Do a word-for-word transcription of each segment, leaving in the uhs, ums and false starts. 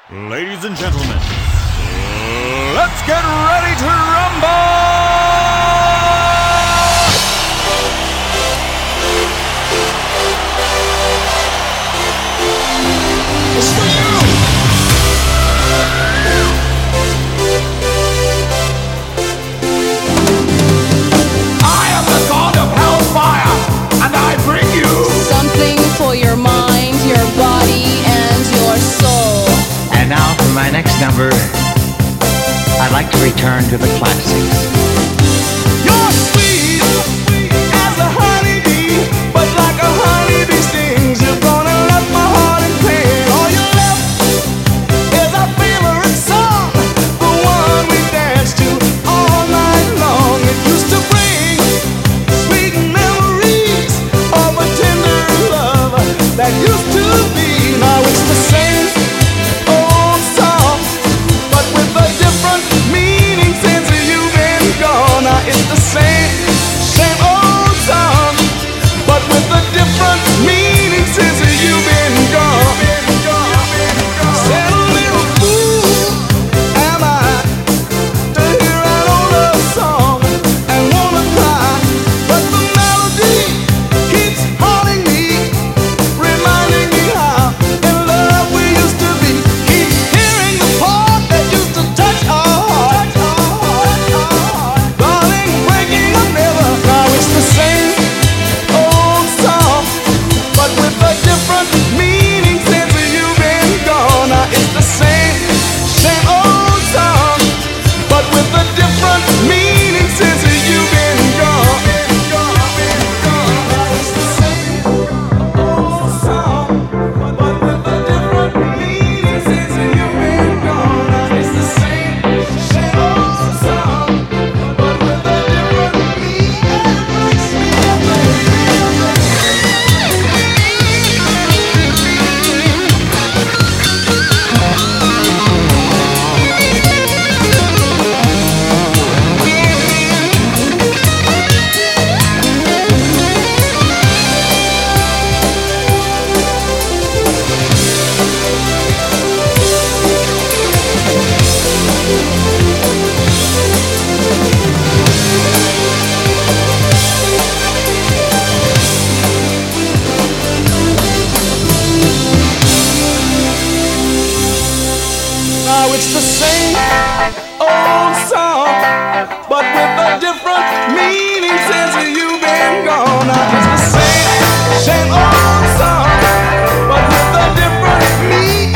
Ladies and gentlemen, let's get ready to rumble! It's for you! I am the god of hellfire, and I bring you something for your mind, your body, and your soul. And now for my next number, I'd like to return to the classics. You're sweet as a honeybee, but like a honeybee stings, you're gonna left my heart in pain. All you left is our favorite song, the one we danced to all night long. It used to bring sweet memories of a tender love that used to be. Now it's the same old song, but with a different meaning since you've been gone. Now it's the same, same old song, but with a different meaning since you've been gone. Said a little fool am I to hear an old love song and wanna cry, but the melody keeps haunting me, reminding me how in love we used to be. Keep hearing the part that used to touch our heart, darling, breaking up never. Now it's the same old song, but with a different meaning since you've been gone. Now it's the same, same old song, but with a different meaning since you've been gone. Now it's the same old song, but with a different meaning since you've been gone. Now it's the same, same old song, but with a different meaning. Now it's the same old song, but with a different meaning since you've been gone. Now it's the same, same old song, but with a different meaning.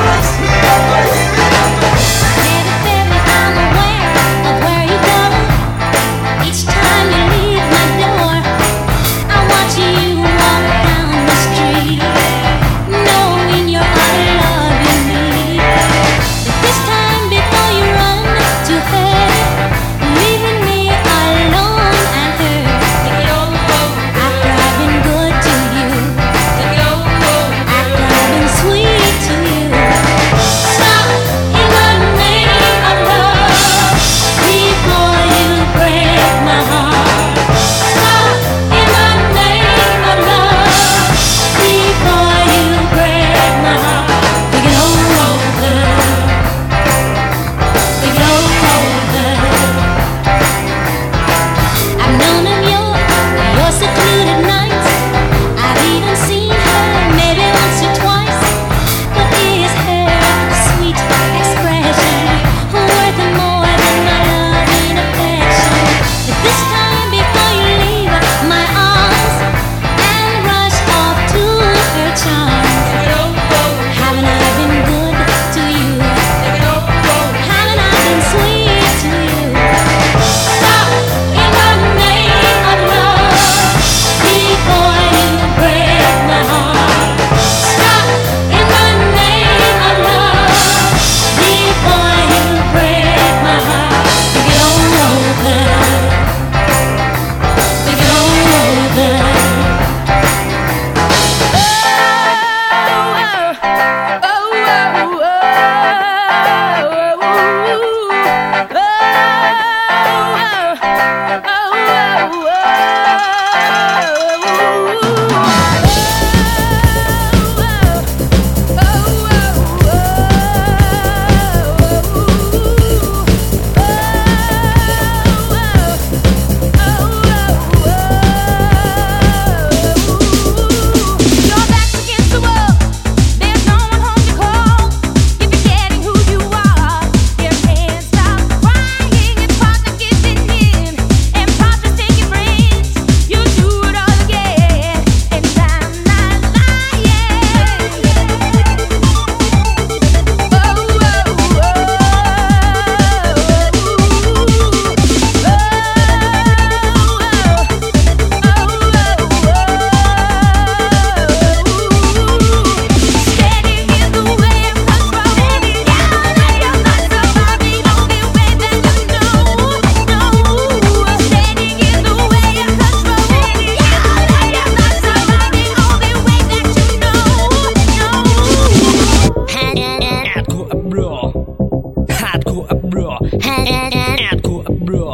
Little baby, I'm aware of where you go. Each time you leave my door, I watch you walk down the street, knowing you're out of love you need. But this time before you run to her, leaving me alone and hurt. Hardcore uproar. Hardcore uproar. Hardcore uproar.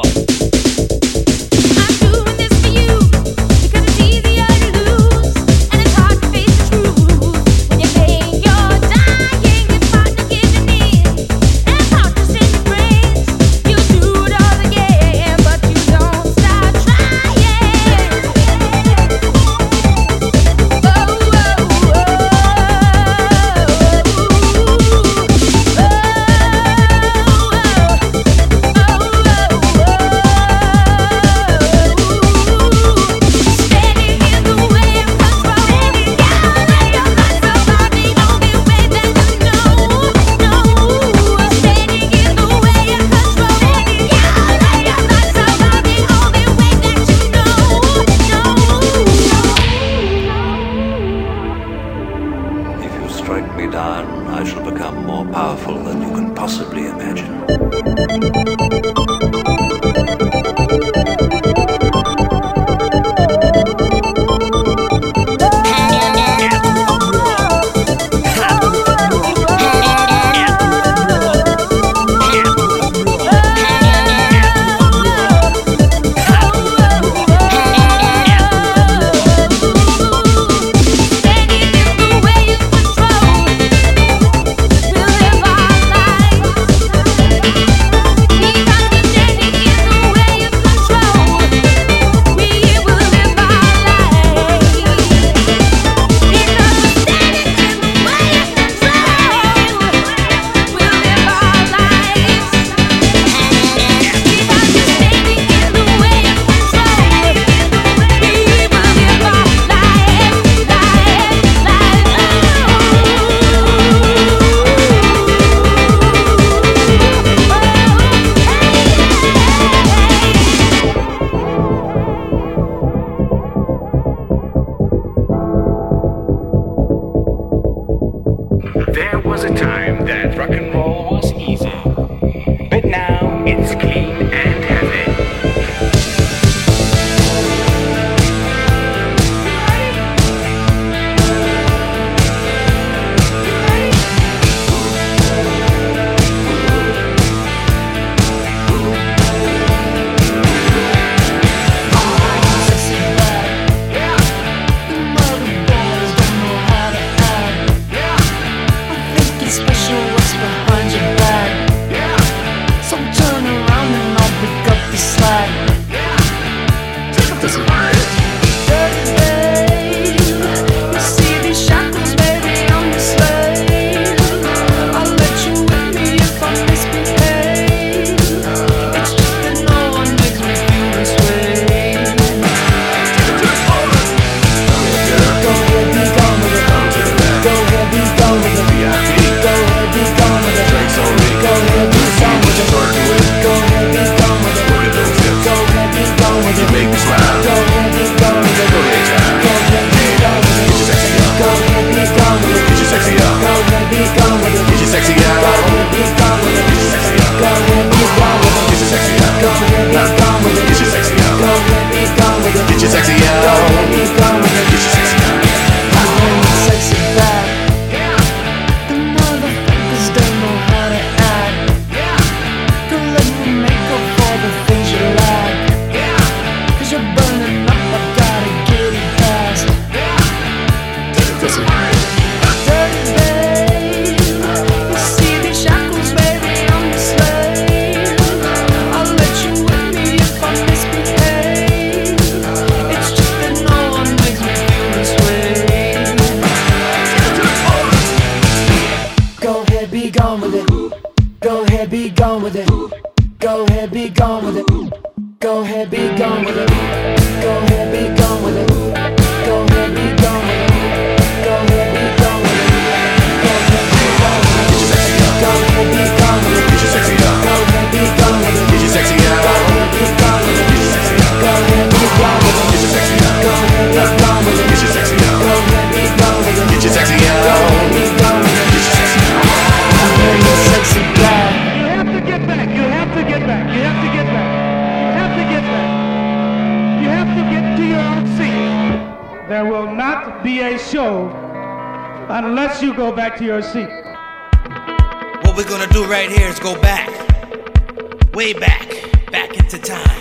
Unless you go back to your seat. What we're gonna do right here is go back, way back, back into time.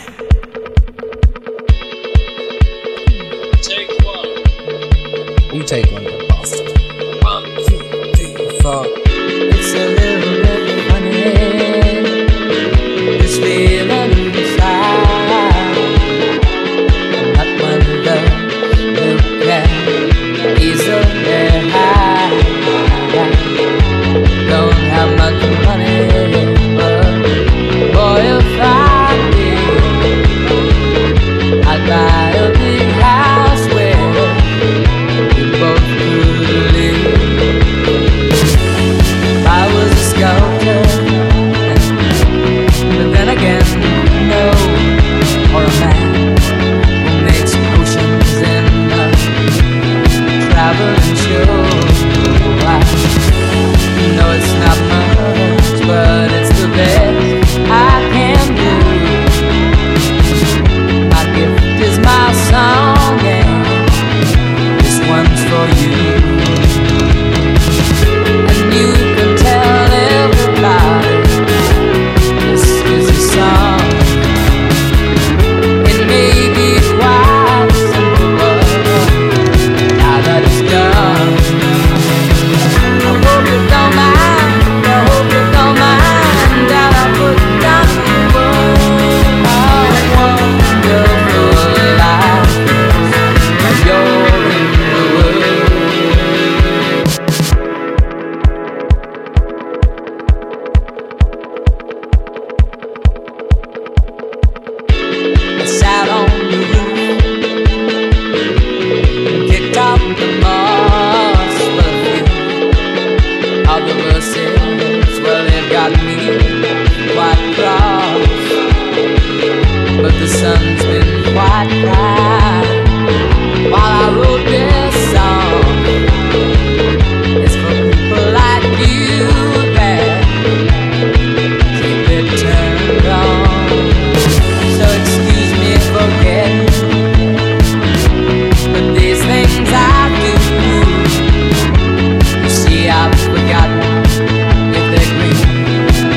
Take one. You take one, Boston. One, two, three, four. It's a little bit funny, this feeling inside. Not one of those who can easily hide. Don't have much money, but boy, if I did, I'd buy a big house where we both could live. If I was a sculptor, but then again, no, or a man who makes potions in a traveling show. I know it's not much, but it's the best I can do. My gift is my song, and this one's for you. And you can tell everybody this is a song. It may be quite simple, but now that it's done, I hope you don't mind, I hope you don't mind that I put down the word. How wonderful life is when you're in the world. I sat on the roof and kicked out the moss, but a few of the verses, well, they've got me quite cross. But the sun's been quite bright while I wrote this song. It's for people like you that keep it turned on. So excuse me for getting, but these things I do, you see, I've forgotten if they're green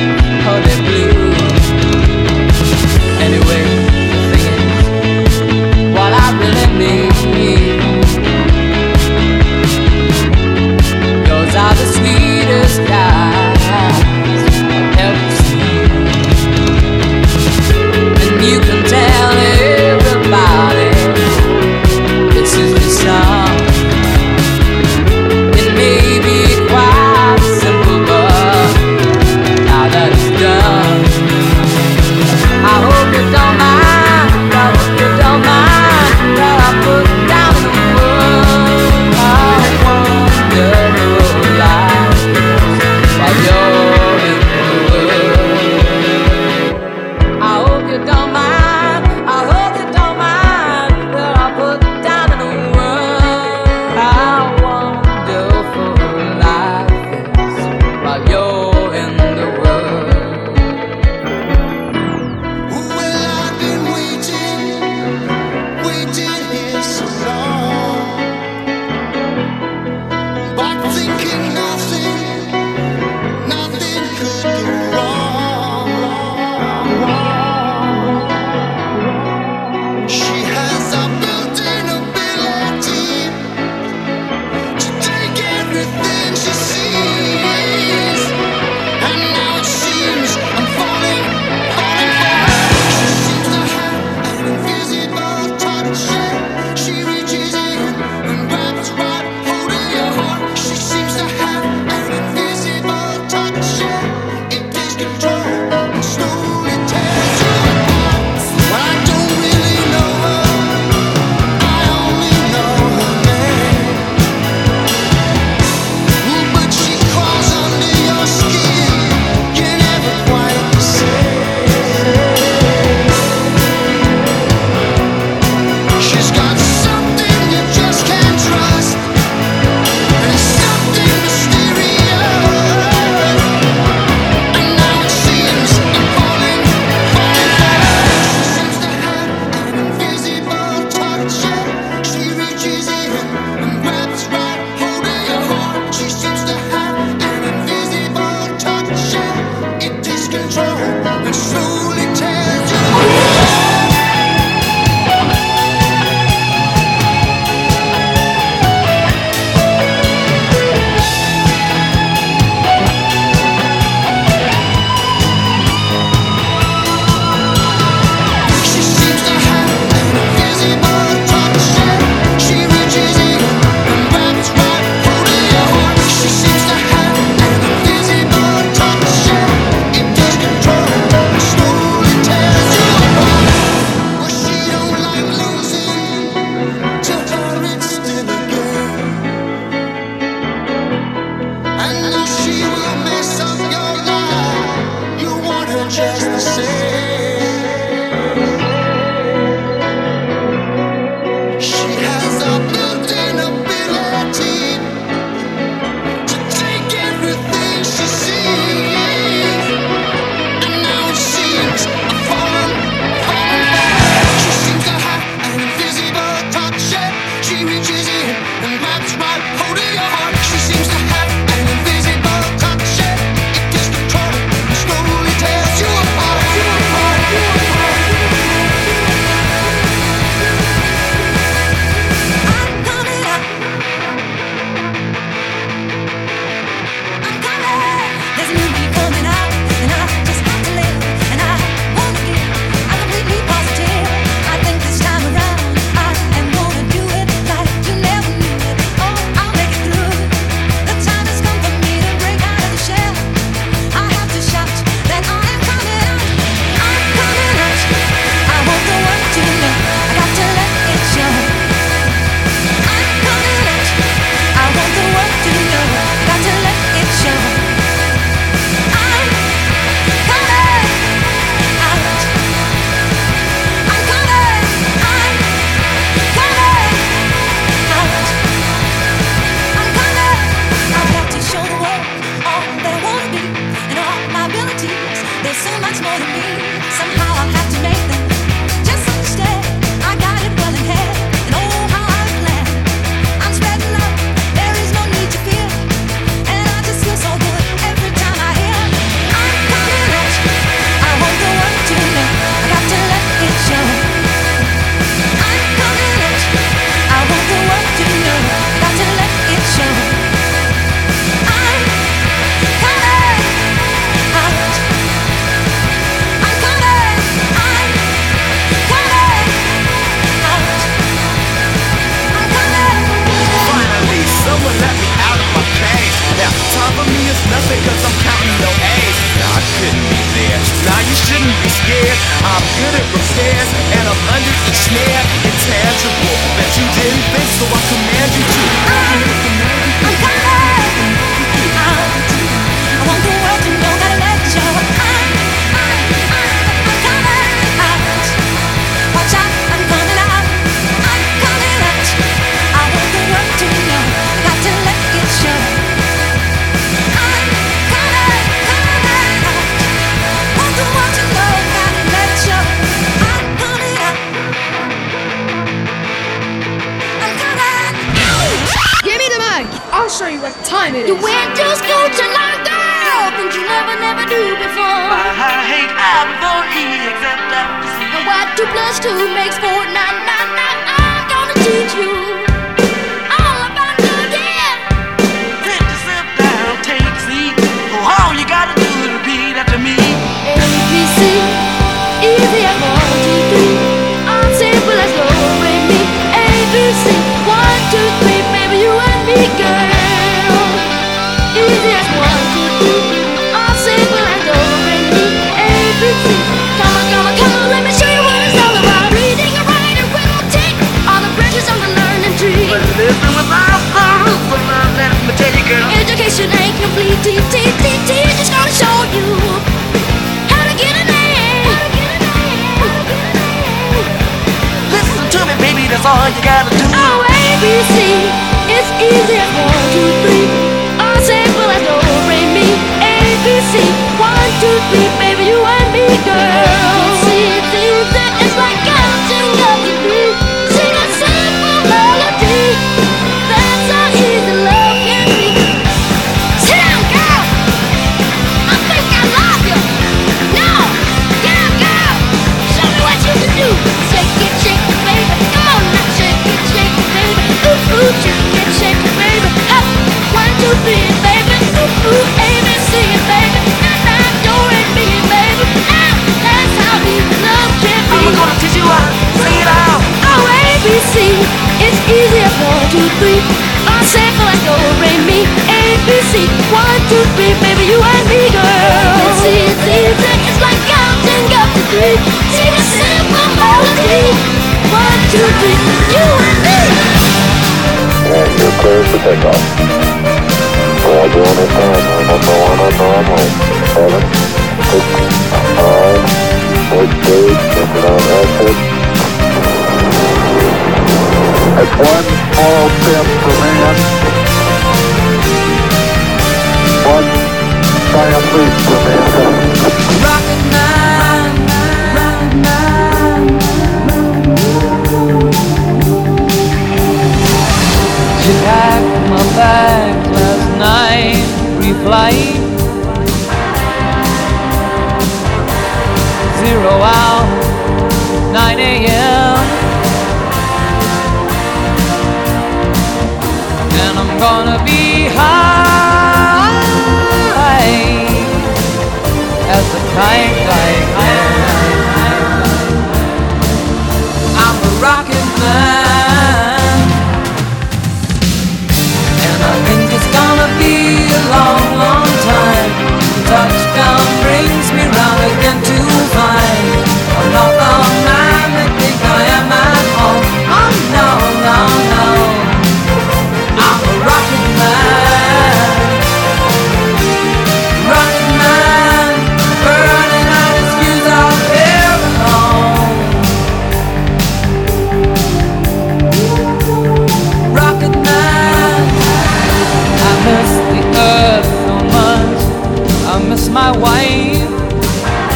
my wife.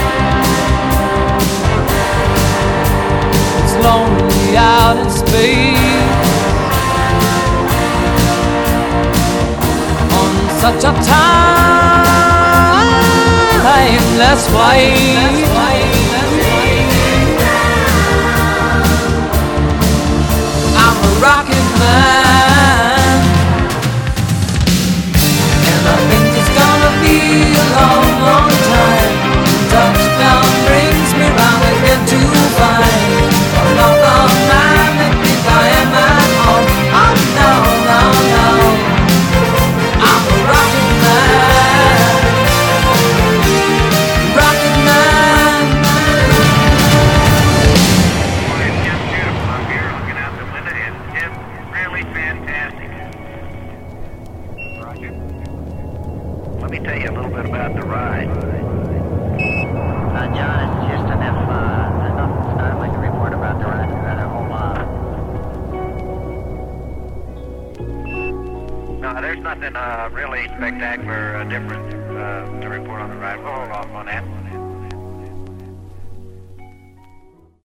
lonely out in space on such a timeless flight. I'm a rocket man, and I think it's gonna be a long, long time. Touchdown brings me round again to find another man that think I am at home. Oh no, no, no, I'm a rocket man, rocket man. It's just beautiful up here looking out the window. It's just really fantastic. Roger. Let me tell you a little bit about the ride. Uh, John, it's Houston. If uh, there's nothing startling to report about the ride, we've had a whole lot. No, there's nothing uh, really spectacular, uh, different uh, to report on the ride. We'll hold off on that.